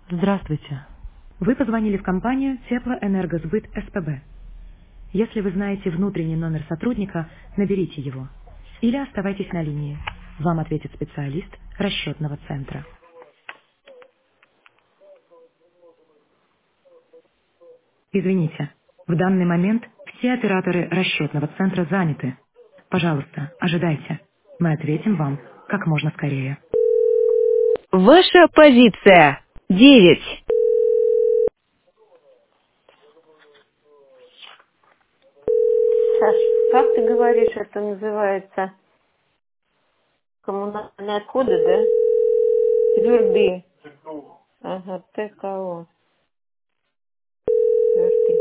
Здравствуйте. Вы позвонили в компанию Теплоэнергосбыт СПБ. Если вы знаете внутренний номер сотрудника, наберите его. Или оставайтесь на линии. Вам ответит специалист расчетного центра. Извините, в данный момент все операторы расчетного центра заняты. Пожалуйста, ожидайте. Мы ответим вам как можно скорее. Ваша позиция 9. Саш, как ты говоришь, это называется коммунальные отходы, да? Твердые. Ага, ТКО. Твердые.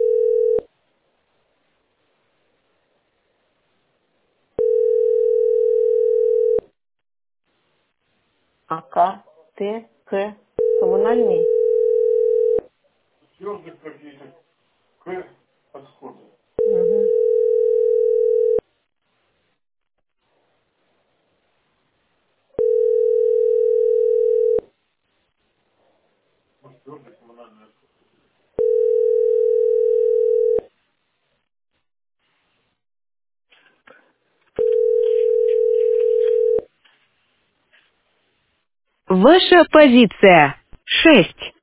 АК, Т, К. Коммунальные? Угу. Ваша позиция 6.